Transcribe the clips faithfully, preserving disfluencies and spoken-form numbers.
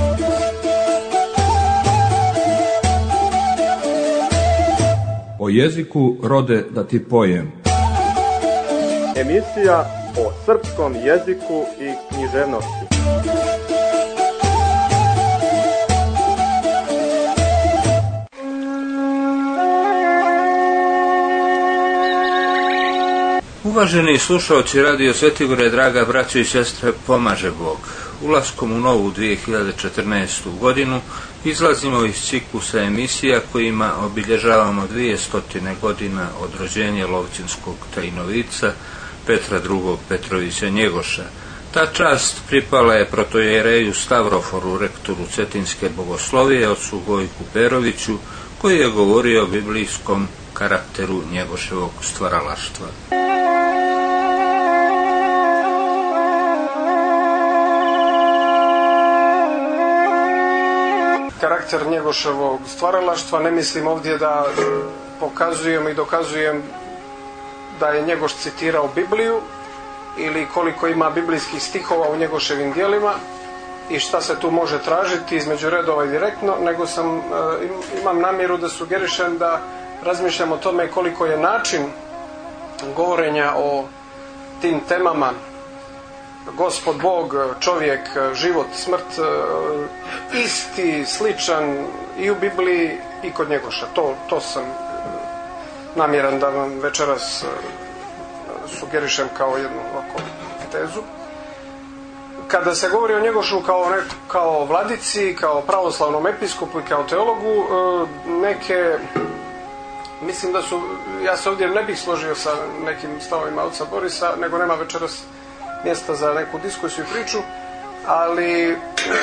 O jeziku rode da ti pojem. Emisija o srpskom jeziku i književnosti. Uvaženi slušalci Radio Svetigore, draga braćo i sestre, pomaže Bog. Ulaskom u novu dvije hiljade četrnaestu. godinu izlazimo iz ciklusa emisija kojima obilježavamo dvije stotine godina od rođenja lovćinskog tajnovica Petra drugog. Petrovića Njegoša. Ta čast pripala je protojereju Stavroforu, rektoru Cetinske bogoslovije, ocu Gojku Peroviću, koji je govorio o biblijskom karakteru Njegoševog stvaralaštva. Karakter Njegoševog stvaralaštva, ne mislim ovdje da pokazujem i dokazujem da je Njegoš citirao Bibliju ili koliko ima biblijskih stihova u Njegoševim djelima i šta se tu može tražiti između redova i direktno, nego sam, imam namjeru da sugerišem da razmišljam o tome koliko je način govorenja o tim temama, Gospod Bog, čovjek, život, smrt, isti, sličan i u Bibliji i kod Njegoša. To, to sam namjeran da vam večeras sugerišem kao jednu ovako tezu. Kada se govori o Njegošu kao, ne, kao vladici, kao pravoslavnom episkopu i kao teologu, neke, mislim da su, ja se ovdje ne bih složio sa nekim stavovima oca Borisa, nego nema večeras mjesta za neku diskusiju i priču, ali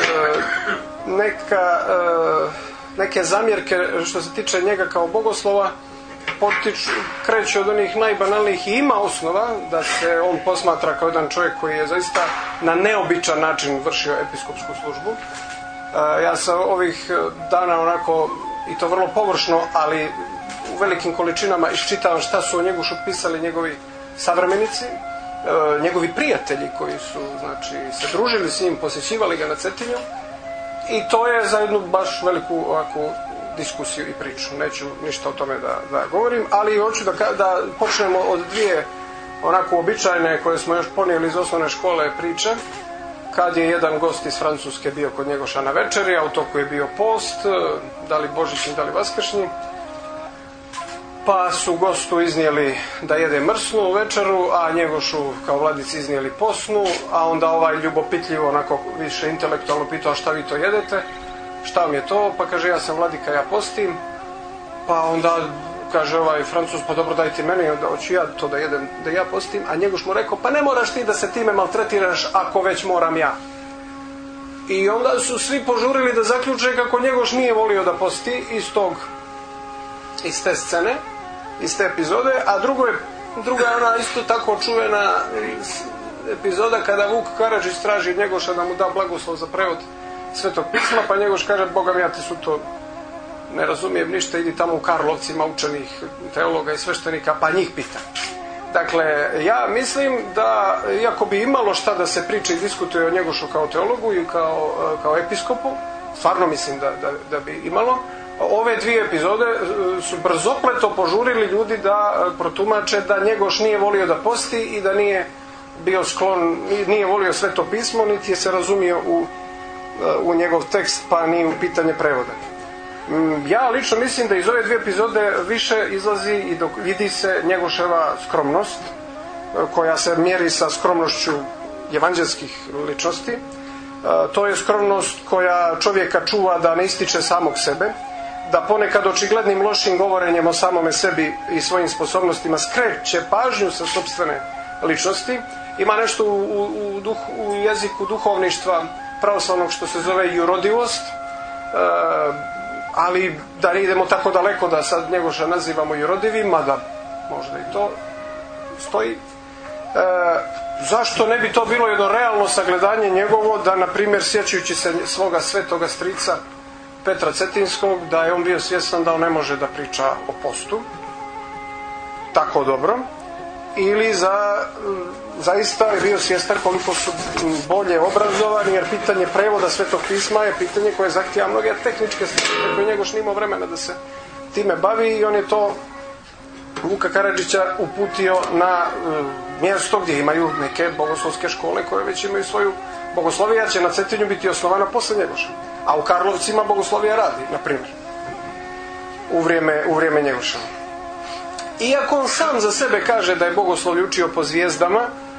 neka, neke zamjerke što se tiče njega kao bogoslova potiču, kreću od onih najbanalnijih i ima osnova da se on posmatra kao jedan čovjek koji je zaista na neobičan način vršio episkopsku službu. Ja sam ovih dana onako, i to vrlo površno, ali u velikim količinama iščitavam šta su o Njegošu pisali njegovi savremenici, njegovi prijatelji koji su, znači, se družili s njim, posjećivali ga na Cetinju, i to je za jednu baš veliku ovako diskusiju i priču. Neću ništa o tome da, da govorim, ali hoću da, da počnemo od dvije onako običajne koje smo još ponijeli iz osnovne škole priče, kad je jedan gost iz Francuske bio kod Njegoša na večeri, a u toku je bio post, da li božićni, da li vaskršnji, pa su gostu iznijeli da jede mrsnu večeru, a Njegošu kao vladici iznijeli posnu, a onda ovaj ljubopitljivo, onako više intelektualno pitao šta vi to jedete, šta vam je to, pa kaže ja sam vladika, ja postim, pa onda kaže ovaj Francuz, pa dobro dajte meni, onda hoću ja to da jedem, da ja postim, a Njegoš mu rekao, pa ne moraš ti da se time maltretiraš ako već moram ja. I onda su svi požurili da zaključe kako Njegoš nije volio da posti iz tog, iz te scene, iz te epizode, a drugo je, druga je ona isto tako čuvena epizoda kada Vuk Karadžić traži Njegoša da mu da blagoslov za prevod Svetog pisma, pa Njegoš kaže, Boga mi, ja ti su to ne razumijem ništa, idi tamo u Karlovcima učenih teologa i sveštenika, pa njih pita. Dakle, ja mislim da, iako bi imalo šta da se priča i diskutuje o Njegošu kao teologu i kao, kao episkopu, stvarno mislim da, da, da bi imalo, ove dvije epizode su brzopleto požurili ljudi da protumače da Njegoš nije volio da posti i da nije bio sklon, nije volio Sveto pismo, niti je se razumio u, u njegov tekst, pa ni u pitanje prevoda. Ja lično mislim da iz ove dvije epizode više izlazi i dok vidi se Njegoševa skromnost, koja se mjeri sa skromnošću evanđelskih ličnosti. To je skromnost koja čovjeka čuva da ne ističe samog sebe, da ponekad očiglednim lošim govorenjem o samome sebi i svojim sposobnostima skreće pažnju sa sopstvene ličnosti. Ima nešto u, u, u, duh, u jeziku duhovništva pravoslavnog što se zove jurodivost, e, ali da ne idemo tako daleko da sad Njegoša nazivamo jurodivim, mada možda i to stoji. E, zašto ne bi to bilo jedno realno sagledanje njegovo, da na primjer sjećajući se svoga svetoga strica Petra Cetinskog, da je on bio svjestan da on ne može da priča o postu tako dobro, ili za zaista je bio svjestan koliko su bolje obrazovani, jer pitanje prevoda Svetog pisma je pitanje koje zahtijeva mnoge tehničke stvari koje Njegoš nije imao vremena da se time bavi, i on je to Vuka Karadžića uputio na mjesto gdje imaju neke bogoslovske škole koje već imaju svoju bogoslovija. Će na Cetinju biti osnovana posle Njegoša, a u Karlovcima bogoslovija radi, na primjer, u vrijeme, u vrijeme Njegoša. Iako on sam za sebe kaže da je bogoslovlje učio po zvijezdama,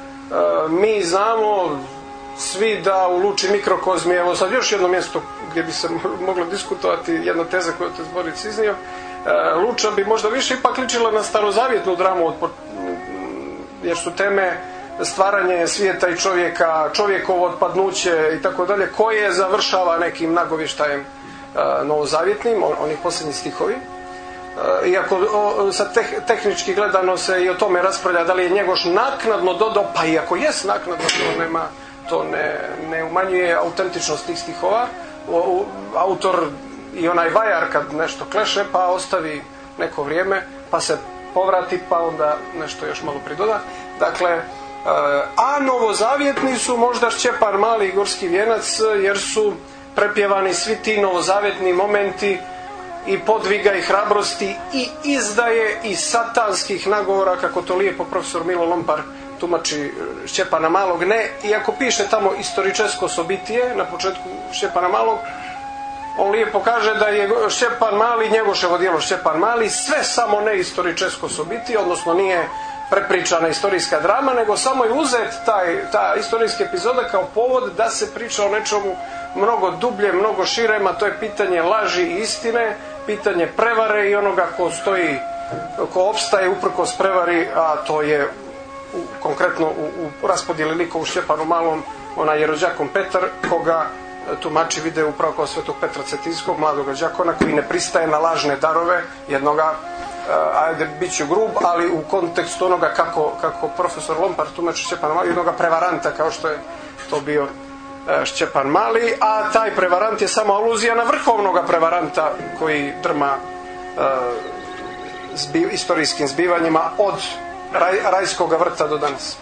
mi znamo svi da u Luči mikrokozmi, evo sad još jedno mjesto gdje bi se moglo diskutovati, jedna teza koju je Otec Boris iznio, Luča bi možda više ipak ličila na starozavjetnu dramu, od, jer su teme stvaranje svijeta i čovjeka, čovjekovo otpadnuće i tako dalje, koje završava nekim nagovještajem novozavjetnim, oni posljednji stihovi. Iako o, sad teh, tehnički gledano se i o tome raspravlja da li je Njegoš naknadno dodao, pa iako jest naknadno, to nema, to ne, ne umanjuje autentičnost tih stihova. O, o, autor i onaj vajar kad nešto kleše pa ostavi neko vrijeme pa se povrati pa onda nešto još malo pridoda. Dakle, a novozavjetni su možda Šćepan Mali i Gorski vijenac, jer su prepjevani svi ti novozavjetni momenti i podviga i hrabrosti i izdaje i satanskih nagovora, kako to lijepo profesor Milo Lompar tumači Šćepana Malog. Ne, iako piše tamo istoričesko sobitije na početku Šćepana Malog, on lijepo kaže da je Šćepan Mali, Njegoševo djelo Šćepan Mali, sve samo ne istoričesko sobitije, odnosno nije prepričana istorijska drama, nego samo je uzet taj, ta istorijska epizoda kao povod da se priča o nečemu mnogo dublje, mnogo širem, a to je pitanje laži i istine, pitanje prevare i onoga ko stoji, ko opstaje uprkos prevari, a to je u, konkretno u, u raspodjeli lika u Šćepanu Malom onaj jerođakon Petar, koga tumači vide upravo kao Svetog Petra Cetinskog, mladoga đakona koji ne pristaje na lažne darove jednoga, ajde bit ću grub, ali u kontekstu onoga kako, kako profesor Lompar tumači Šćepana Mali, jednoga prevaranta kao što je to bio Šćepan Mali, a taj prevarant je samo aluzija na vrhovnoga prevaranta koji drma uh, zbi, istorijskim zbivanjima od raj, rajskoga vrta do danas.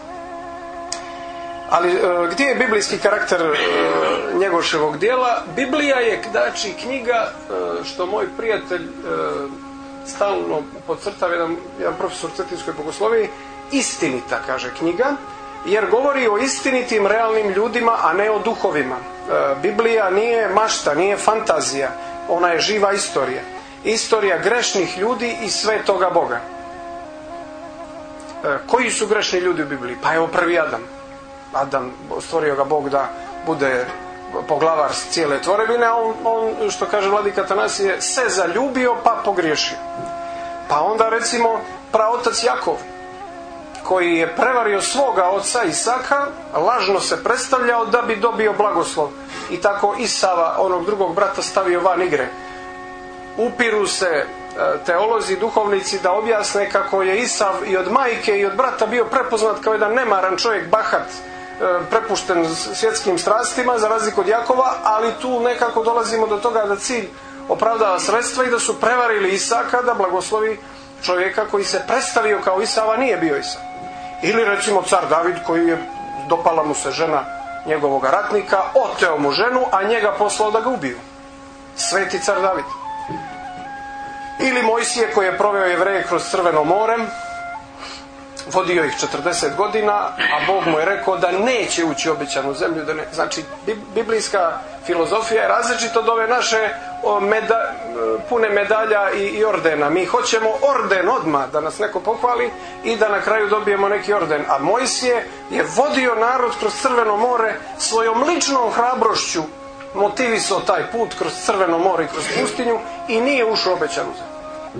Ali uh, gdje je biblijski karakter uh, Njegoševog djela? Biblija je, znači, knjiga, uh, što moj prijatelj uh, stalno podcrtava, jedan, jedan profesor Cetinskoj bogosloviji, istinita, kaže knjiga, jer govori o istinitim realnim ljudima, a ne o duhovima. E, Biblija nije mašta, nije fantazija, ona je živa istorija. Istorija grešnih ljudi i svetoga Boga. E, koji su grešni ljudi u Bibliji? Pa evo prvi Adam. Adam, stvorio ga Bog da bude poglavar cijele tvorevine, a on, on, što kaže vladika Atanasije, se zaljubio pa pogriješio. Pa onda recimo praotac Jakov, koji je prevario svoga oca Isaka, lažno se predstavljao da bi dobio blagoslov i tako Isava, onog drugog brata, stavio van igre. Upiru se teolozi, duhovnici da objasne kako je Isav i od majke i od brata bio prepoznat kao jedan nemaran čovjek, bahat, prepušten svjetskim strastima, za razliku od Jakova, ali tu nekako dolazimo do toga da cilj opravdava sredstva i da su prevarili Isaka da blagoslovi čovjeka koji se predstavio kao Isava, nije bio Isav. Ili recimo car David, koji je, dopala mu se žena njegovog ratnika, oteo mu ženu, a njega poslao da ga ubiju. Sveti car David. Ili Mojsije, koji je proveo Jevreje kroz Crveno more, vodio ih četrdeset godina, a Bog mu je rekao da neće ući u obećanu zemlju. Da ne, znači, biblijska filozofija je različita od ove naše meda, pune medalja i, i ordena. Mi hoćemo orden odmah, da nas neko pohvali i da na kraju dobijemo neki orden. A Mojsije je vodio narod kroz Crveno more, svojom ličnom hrabrošću motivisao taj put kroz Crveno more i kroz pustinju i nije ušao u obećanu zemlju.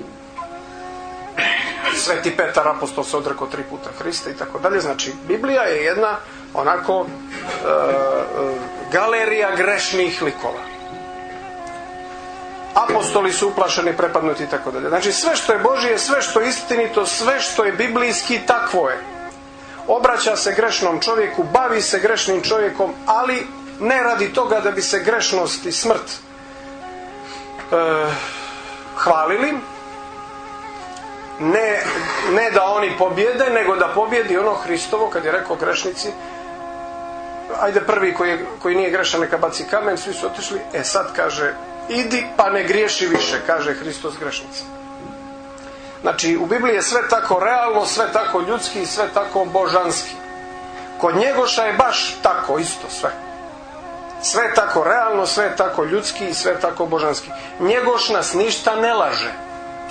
Sveti Petar apostol se odrekao tri puta Hrista i tako dalje. Znači, Biblija je jedna onako e, e, galerija grešnih likova. Apostoli su uplašeni, prepadnuti i tako dalje. Znači, sve što je Božije, sve što je istinito, sve što je biblijski, takvo je. Obraća se grešnom čovjeku, bavi se grešnim čovjekom, ali ne radi toga da bi se grešnost i smrt e, hvalili, ne, ne da oni pobjede, nego da pobjedi ono Hristovo, kad je rekao grešnici, ajde prvi koji, je, koji nije grešan neka baci kamen, svi su otišli. E sad kaže, idi pa ne griješi više, kaže Hristos grešnici. Znači u Bibliji je sve tako realno, sve tako ljudski i sve tako božanski. Kod Njegoša je baš tako isto sve. Sve je tako realno, sve je tako ljudski i sve je tako božanski. Njegoš nas ništa ne laže. E,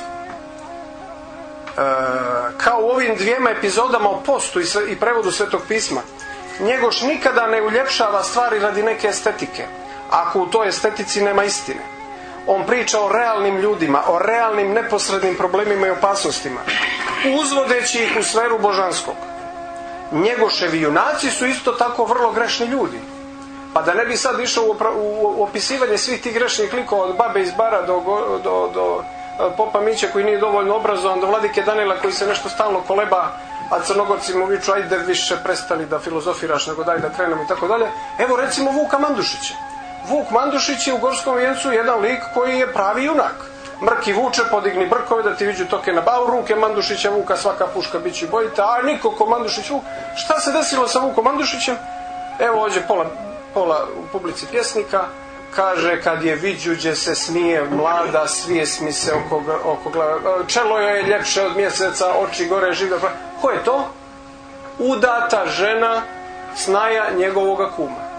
kao u ovim dvijema epizodama o postu i, sve, i prevodu Svetog pisma, Njegoš nikada ne uljepšava stvari radi neke estetike, ako u toj estetici nema istine. On priča o realnim ljudima, o realnim neposrednim problemima i opasnostima, uzvodeći ih u sferu božanskog. Njegoševi junaci su isto tako vrlo grešni ljudi. Pa da ne bi sad išao u, u, u opisivanje svih tih grešnih likova, od babe iz bara do, do, do popa Miće koji nije dovoljno obrazovan, do vladike Danila koji se nešto stalno koleba, a Crnogorci mu viču ajde više prestani da filozofiraš, nego daj da krenemo i tako dalje. Evo recimo Vuka Mandušića. Vuk Mandušić je u Gorskom vijencu jedan lik koji je pravi junak. Mrki vuče, podigni brkove da ti viđu toke na bavu, ruke Mandušića Vuka, svaka puška bit će bojita, a niko ko Mandušić Vuk. Šta se desilo sa Vukom Mandušićem? Evo ovdje pola, pola u publici pjesnika, kaže kad je viđuđe se smije mlada, svijesmi se oko, oko glave, čelo je ljepše od mjeseca, oči gore žive. Ko je to? Udata žena snaja njegovoga kuma.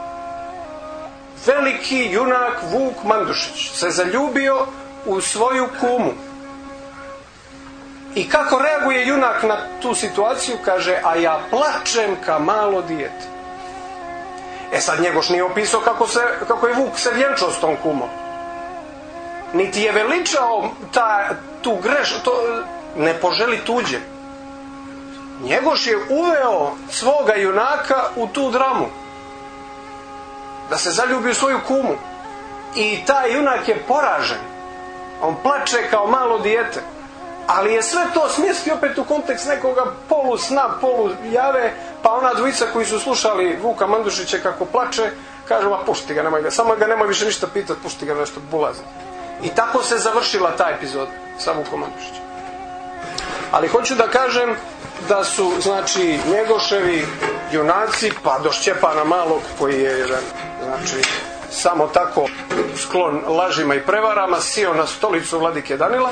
Veliki junak Vuk Mandušić se zaljubio u svoju kumu. I kako reaguje junak na tu situaciju? Kaže, a ja plačem ka malo dijete. E sad Njegoš nije opisao kako, se, kako je Vuk se vjenčao s tom kumom. Niti je veličao ta, tu greš, to ne poželi tuđe. Njegoš je uveo svoga junaka u tu dramu. Da se zaljubi u svoju kumu. I taj junak je poražen. On plače kao malo dijete. Ali je sve to smjestio opet u kontekst nekoga polu sna, polu jave, pa ona dvojica koji su slušali Vuka Mandušića kako plače, kažu, ma pušti ga, nemoj ga, samo ga nemoj više ništa pitati, pušti ga nešto bulazni. I tako se završila ta epizoda sa Vukom Mandušićem. Ali hoću da kažem da su, znači, Njegoševi junaci, pa do Šćepana Malog, koji je jedan, znači, samo tako sklon lažima i prevarama, sio na stolicu vladike Danila.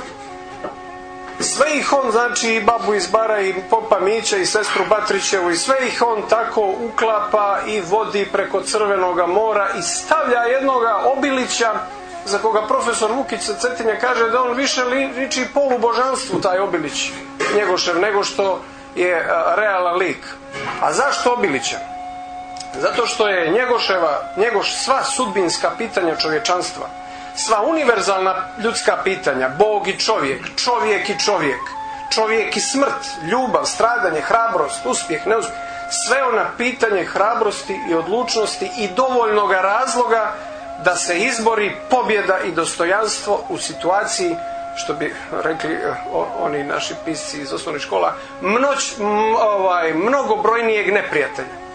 Sve ih on, znači, i babu iz bara, i popa Mića, i sestru Batrićevu, i sve ih on tako uklapa i vodi preko Crvenoga mora i stavlja jednoga Obilića, za koga profesor Vukić sa Cetinja kaže da on više liči polubožanstvu, taj Obilić Njegošev, nego što je realan lik. A zašto Obilića? Zato što je Njegoševa, Njegoš sva sudbinska pitanja čovječanstva, sva univerzalna ljudska pitanja, Bog i čovjek, čovjek i čovjek, čovjek i smrt, ljubav, stradanje, hrabrost, uspjeh, neuspjeh, sve ona pitanje hrabrosti i odlučnosti i dovoljnog razloga da se izbori pobjeda i dostojanstvo u situaciji, što bi rekli oni naši pisci iz osnovnih škola, mnoć, m, ovaj, mnogobrojnijeg neprijatelja.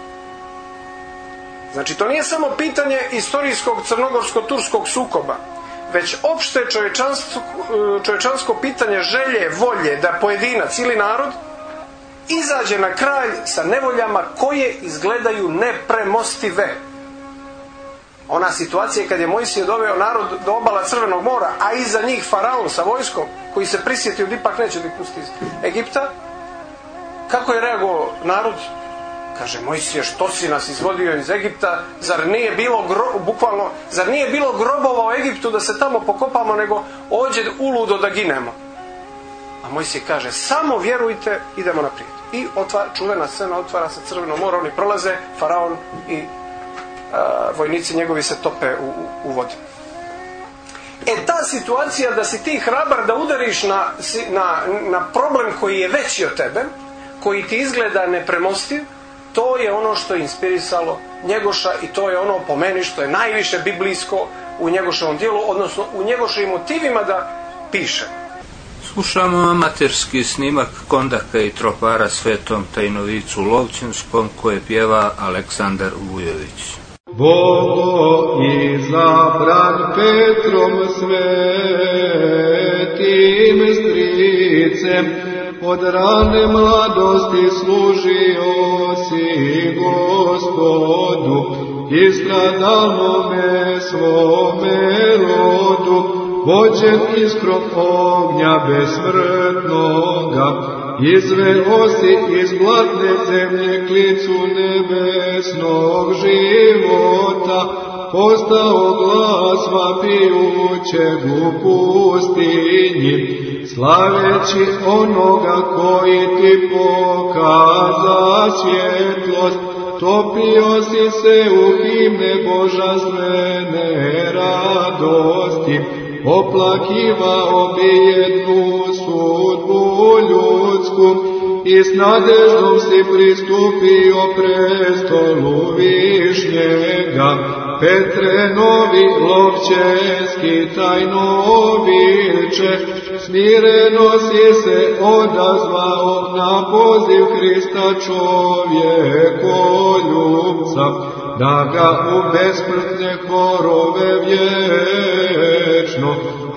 Znači, to nije samo pitanje istorijskog crnogorsko-turskog sukoba, već opšte čovječansko, čovječansko pitanje želje, volje da pojedinac ili narod izađe na kraj sa nevoljama koje izgledaju nepremostive. Ona situacija kad je Mojsije doveo narod do obala Crvenog mora, a iza njih faraon sa vojskom, koji se prisjetio da ipak neće da ih pusti iz Egipta, kako je reagovao narod? Kaže, Mojsije, što si nas izvodio iz Egipta? Zar nije bilo gro, bukvalno, zar nije bilo grobova u Egiptu da se tamo pokopamo, nego ođe uludo da ginemo? A Mojsije kaže, samo vjerujte, idemo naprijed. I otvara, čuvena scena otvara se Crveno more, oni prolaze, faraon i a, vojnici njegovi se tope u, u, u vodi. E ta situacija da si ti hrabar da udariš na, na, na problem koji je veći od tebe, koji ti izgleda nepremostiv, to je ono što je inspirisalo Njegoša i to je ono po meni što je najviše biblijsko u Njegoševom dijelu, odnosno u Njegoševim motivima da piše. Slušamo amaterski snimak Kondaka i tropara Svetom Tajnovicu Lovćenskom koje pjeva Aleksandar Vujović. Bogo izabran Petrom svet svetim stricem, od rane mladosti služio si Gospodu, i stradalome svome rodu, vođen iskrom ognja besmrtnoga, izveo si iz blatne zemlje klicu nebesnog života, postao glas vapijućeg u pustinji, slaveći onoga koji ti pokaza svjetlost. Topio si se u himne božanstvene radosti, oplakivao bi jednu sudbu ljudsku, i s nadeždom si pristupio prestolu višnjega. Petre, novi lovčeski tajno viče, smireno si se odazvao na poziv Hrista čovjekoljubca, da ga u besmrtne horove vječno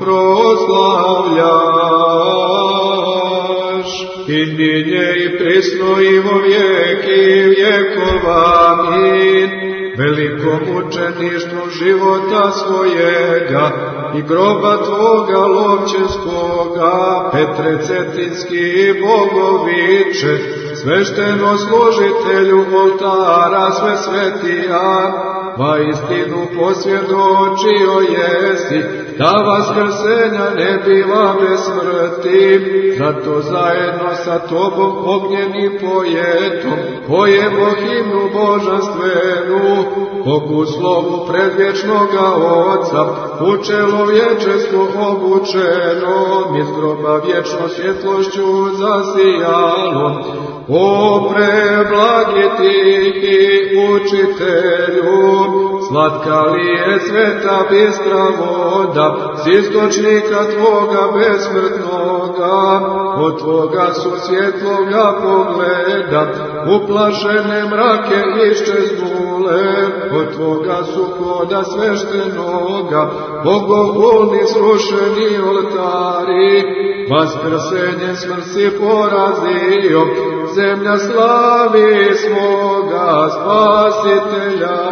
proslavljaš. I ninje i prisno i vo vijeki vjekova. Amin. Velikom učeništvu života svojega i groba tvoga lovčeskoga, Petre Cetinski bogoviče, svešteno služitelju oltara sve svetija, va istinu posvjedočio jesi, da vaskrsenja ne biva bez smrti, zato zajedno sa tobom ognjenim pojetom pojemo himnu božanstvenu, Bogu slovu predvječnoga Oca, u čelo vječesko obučeno, iz groba vječno svjetlošću zasijalo. O preblagi tihi učitelju, slatka li je sveta bistra voda, s istočnika tvoga besmrtnoga, od tvoga su svjetloga pogleda, uplašene mrake iščeznule, od tvoga su koda sveštenoga, bogohulni srušeni oltari, vaskrsenje smrsi porazio, zemlja slavi svoga Spasitelja.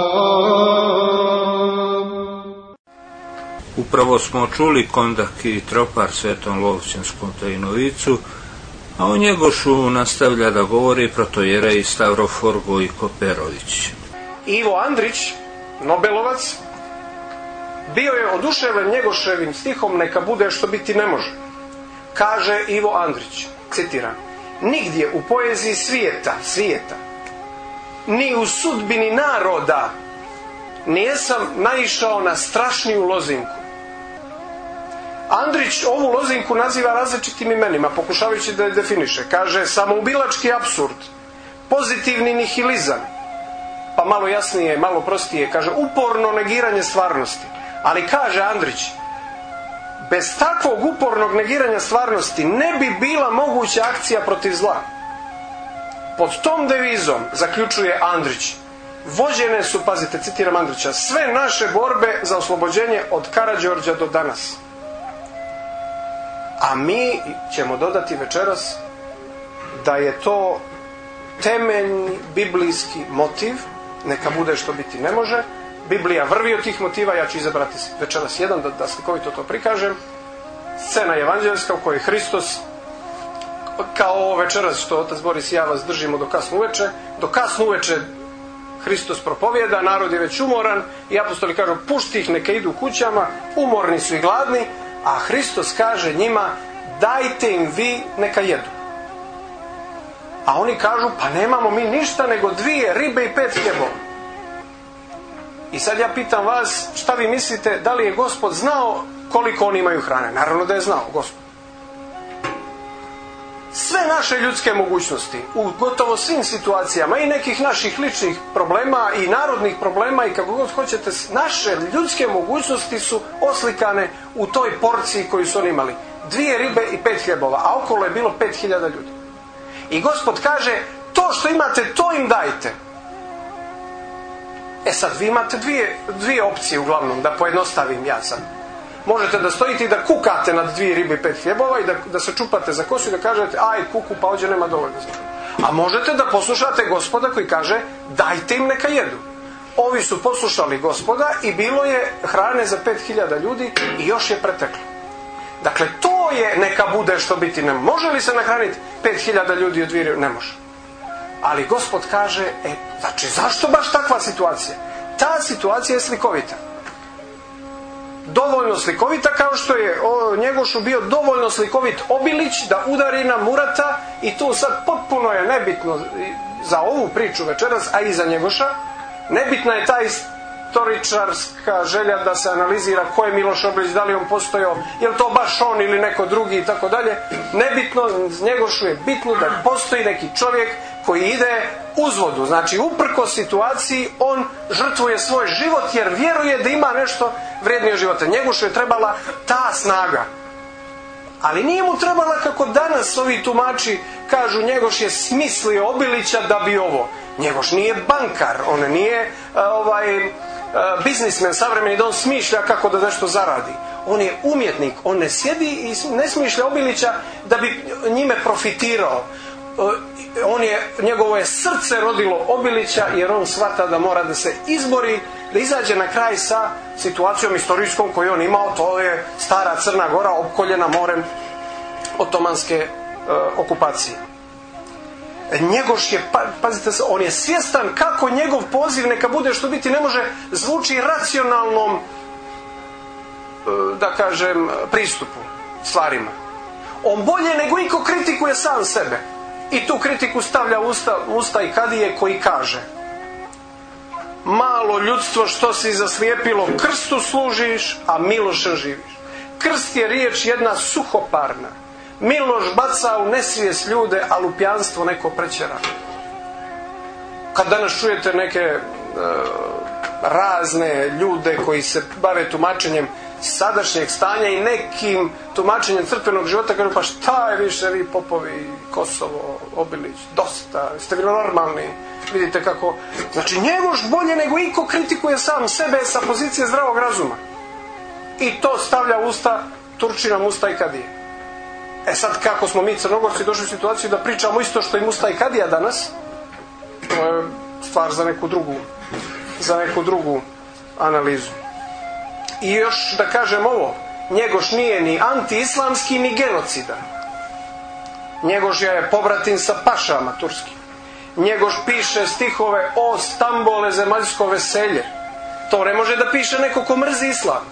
Upravo smo čuli kondak i tropar Svetom Lovćenskom tajnovicu, a o Njegošu nastavlja da govori protojerej Stavrofor Gojko Perović. Ivo Andrić, Nobelovac, bio je oduševljen Njegoševim stihom "Neka bude što biti ne može". Kaže Ivo Andrić, citiram: "Nigdje u poeziji svijeta, svijeta, ni u sudbini naroda, nijesam naišao na strašniju lozinku." Andrić ovu lozinku naziva različitim imenima, pokušavajući da je definiše. Kaže samoubilački apsurd, pozitivni nihilizam, pa malo jasnije, malo prostije, kaže uporno negiranje stvarnosti. Ali kaže Andrić, bez takvog upornog negiranja stvarnosti ne bi bila moguća akcija protiv zla. Pod tom devizom, zaključuje Andrić, vođene su, pazite, citiram Andrića, sve naše borbe za oslobođenje od Karađorđa do danas. A mi ćemo dodati večeras da je to temeljni biblijski motiv, neka bude što biti ne može. Biblija vrvi od tih motiva, ja ću izabrati večeras jedan da, da slikovito to prikažem. Scena evanđeljska u kojoj Hristos, kao ovo večeras što otac Boris i ja vas držimo do kasno uveče, do kasno uveče Hristos propovjeda, narod je već umoran i apostoli kažu pušti ih, neka idu kućama, umorni su i gladni, a Hristos kaže njima dajte im vi, neka jedu. A oni kažu pa nemamo mi ništa nego dvije ribe i pet hljebova. I sad ja pitam vas, šta vi mislite, da li je Gospod znao koliko oni imaju hrane? Naravno da je znao Gospod. Sve naše ljudske mogućnosti, u gotovo svim situacijama i nekih naših ličnih problema i narodnih problema i kako god hoćete, naše ljudske mogućnosti su oslikane u toj porciji koju su oni imali. Dvije ribe i pet hljebova, a okolo je bilo pet hiljada ljudi. I Gospod kaže, to što imate, to im dajte. E sad, vi imate dvije, dvije opcije uglavnom, da pojednostavim ja sad. možete da stojite i da kukate nad dvije ribe i pet hljebova i da, da se čupate za kosu i da kažete aj kuku pa ovdje nema dovoljno. A možete da poslušate Gospoda koji kaže dajte im neka jedu. Ovi su poslušali Gospoda i bilo je hrane za pet hiljada ljudi i još je preteklo. Dakle, to je neka bude što biti ne može. Li se nahraniti pet hiljada ljudi od dvije? Ne može. Ali Gospod kaže, e, znači zašto baš takva situacija? Ta situacija je slikovita. Dovoljno slikovita kao što je o, Njegošu bio dovoljno slikovit Obilić da udari na Murata i tu sad potpuno je nebitno za ovu priču večeras, a i za Njegoša, nebitna je ta istoričarska želja da se analizira ko je Miloš Obilić, da li on postojao, je li to baš on ili neko drugi i tako dalje. Nebitno, Njegošu je bitno da postoji neki čovjek koji ide uzvodu, znači uprkos situaciji on žrtvuje svoj život jer vjeruje da ima nešto vrijednije života. Njegošu je trebala ta snaga. Ali nije mu trebala, kako danas ovi tumači kažu, Njegoš je smislio Obilića da bi ovo. Njegoš nije bankar, on nije uh, ovaj, uh, biznismen savremeni da on smišlja kako da nešto zaradi. On je umjetnik, on ne sjedi i ne smišlja Obilića da bi njime profitirao. Uh, on je, njegovo je srce rodilo Obilića jer on shvata da mora da se izbori, da izađe na kraj sa situacijom istorijskom koju on imao, to je stara Crna Gora opkoljena morem otomanske uh, okupacije. Njegoš je, pa, pazite se, on je svjestan kako njegov poziv, neka bude što biti ne može, zvuči racionalnom, uh, da kažem, pristupu stvarima. On bolje nego iko kritikuje sam sebe. I tu kritiku stavlja usta, usta i Kadije koji kaže: malo ljudstvo što si zaslijepilo, krstu služiš, a Milošem živiš. Krst je riječ jedna suhoparna. Miloš baca u nesvijest ljude, a lupijanstvo neko prećera. Kad danas čujete neke e, razne ljude koji se bave tumačenjem sadašnjeg stanja i nekim tumačenjem crkvenog života, kažu pa šta je više vi popovi, Kosovo, Obilić, dosta, ste bili normalni, vidite kako. Znači Njegoš bolje nego iko kritikuje sam sebe sa pozicije zdravog razuma. I to stavlja usta, turči nam usta i Kadije. E sad kako smo mi Crnogorci došli u situaciju da pričamo isto što im usta i Kadija danas, to je stvar za neku drugu, za neku drugu analizu. I još da kažem ovo, Njegoš nije ni anti-islamski ni genocidan. Njegoš je pobratin sa pašama turskim. Njegoš piše stihove o Stambole zemaljsko veselje. To ne može da piše neko ko mrzi islam.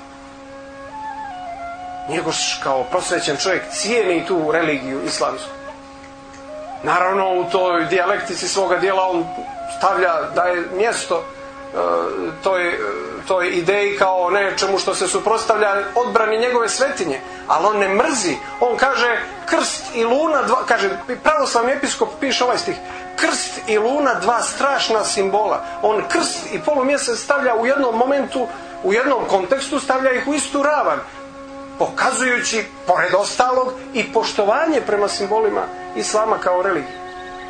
Njegoš kao prosvećen čovjek cijeni tu religiju islamsku. Naravno u toj dijalektici svoga dijela on stavlja, daje mjesto toj, toj ideji kao nečemu što se suprotstavlja odbrani njegove svetinje, ali on ne mrzi. On kaže krst i luna dva, kaže pravoslavni episkop piše ovaj stih, krst i luna dva strašna simbola. On krst i polumjesec stavlja u jednom momentu, u jednom kontekstu, stavlja ih u istu ravan, pokazujući pored ostalog i poštovanje prema simbolima islama kao religije.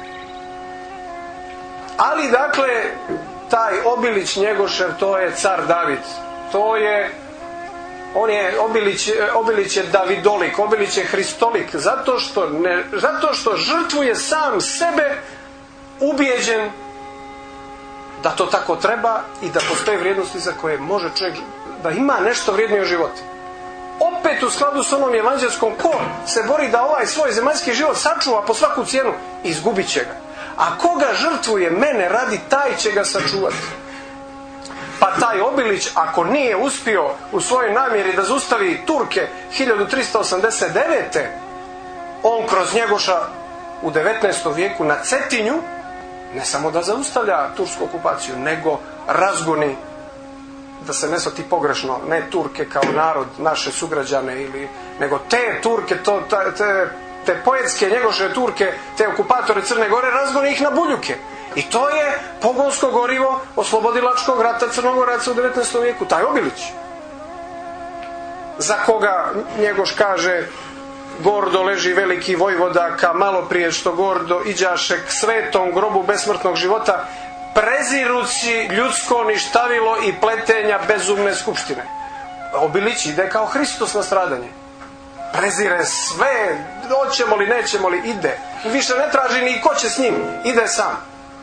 Ali dakle taj Obilić Njegošev, to je car David. To je, on je, Obilić, Obilić je Davidolik, Obilić je Hristolik, zato što, ne, zato što žrtvuje sam sebe, ubijeđen da to tako treba i da postoje vrijednosti za koje može čovjek, da ima nešto vrijednije u životu. Opet u skladu s onom evanđelskom, ko se bori da ovaj svoj zemaljski život sačuva po svaku cijenu, izgubit će ga. A koga žrtvuje mene radi, taj će ga sačuvati. Pa taj Obilić, ako nije uspio u svojoj namjeri da zaustavi Turke hiljadu trista osamdeset devete. on kroz Njegoša u devetnaestom vijeku na Cetinju ne samo da zaustavlja tursku okupaciju, nego razgoni, da se ne shvati pogrešno, ne Turke kao narod, naše sugrađane, ili, nego te Turke, to, te, te poetske Njegoševe Turke, te okupatore Crne Gore, razgoni ih na buljuke. I to je pogonsko gorivo oslobodilačkog rata Crnogoraca u devetnaestom vijeku, taj Obilić. Za koga Njegoš kaže: gordo leži veliki vojvoda, ka malo prije što gordo iđaše k svetom grobu besmrtnog života, prezirući ljudsko ništavilo i pletenja bezumne skupštine. Obilić ide kao Hristos na stradanje. Prezire sve, hoćemo li, nećemo li, ide. Više ne traži ni ko će s njim, ide sam.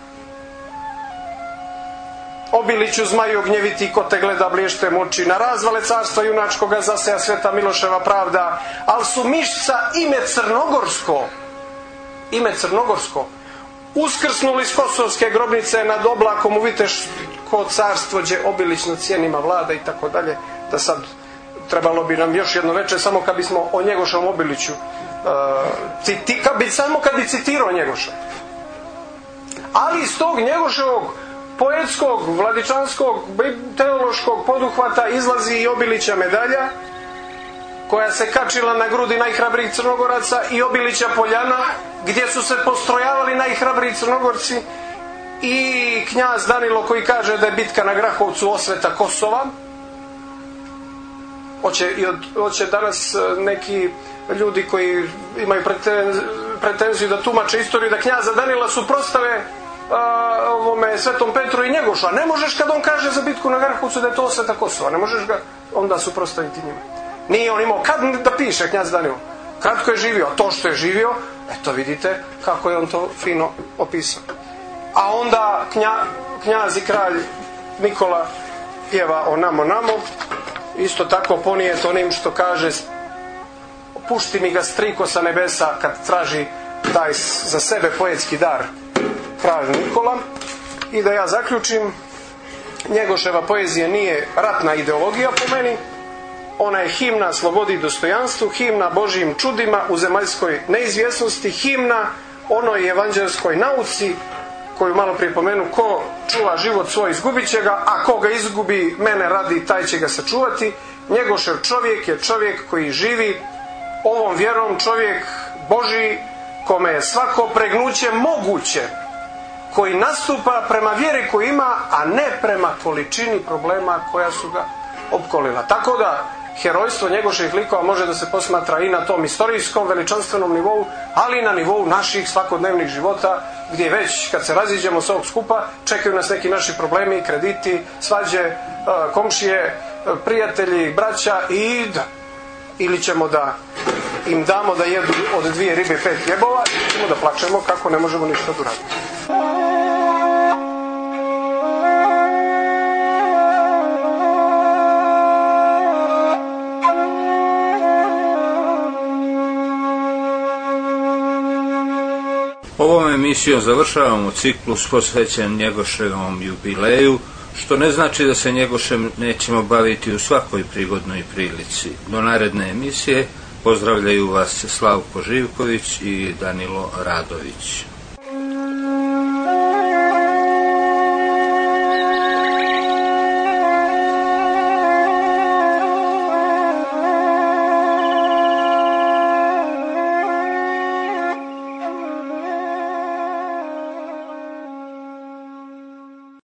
Obiliću zmaju gnjeviti, ko te gleda blještem oči, na razvale carstva junačkoga zaseja sveta Miloševa pravda, al su mišca ime Crnogorsko, ime Crnogorsko, uskrsnuli s kosovske grobnice nad oblakom u Viteško carstvo, gdje Obilić na cijenima vlada i tako dalje, da sad trebalo bi nam još jedno večer samo kad bismo o Njegošovom Obiliću uh, citi, kad bi, samo kad bi citirao Njegoša. Ali iz tog Njegoševog poetskog, vladičanskog, teološkog poduhvata izlazi i Obilića medalja, koja se kačila na grudi najhrabrijih Crnogoraca, i Obilića Poljana, gdje su se postrojavali najhrabriji Crnogorci, i knjaz Danilo koji kaže da je bitka na Grahovcu osveta Kosova. Hoće, i od, hoće danas neki ljudi koji imaju pretenziju da tumače istoriju, da knjaza Danila suprotstave a, ovome Svetom Petru i Njegošu. A ne možeš kad on kaže za bitku na Grahovcu da je to osveta Kosova, ne možeš ga onda suprotstaviti njima. Nije on imao kad da piše knjaz Danilo. Kratko je živio, to što je živio, eto vidite kako je on to fino opisao. A onda knja, knjaz i kralj Nikola pjeva o namo namo, isto tako ponijet onim što kaže pušti mi ga striko sa nebesa, kad traži taj za sebe poetski dar kralj Nikola. I da ja zaključim, Njegoševa poezija nije ratna ideologija po meni, ona je himna slobodi i dostojanstvu, himna Božjim čudima u zemaljskoj neizvjesnosti, himna onoj evanđelskoj nauci koju malo prije pomenu, ko čuva život svoj izgubit će ga, a ko ga izgubi mene radi, taj će ga sačuvati. Njegošev čovjek je čovjek koji živi ovom vjerom, čovjek Božji kome je svako pregnuće moguće, koji nastupa prema vjeri koju ima, a ne prema količini problema koja su ga opkolila. Tako da herojstvo Njegoševih likova može da se posmatra i na tom istorijskom veličanstvenom nivou, ali i na nivou naših svakodnevnih života, gdje već kad se raziđemo s ovog skupa čekaju nas neki naši problemi, krediti, svađe, komšije, prijatelji, braća, i da ili ćemo da im damo da jedu od dvije ribe i pet hljebova, ili ćemo da plačemo kako ne možemo ništa da uraditi. Ovom emisijom završavamo ciklus posvećen Njegoševom jubileju, što ne znači da se Njegošem nećemo baviti u svakoj prigodnoj prilici. Do naredne emisije pozdravljaju vas Slavko Živković i Danilo Radović.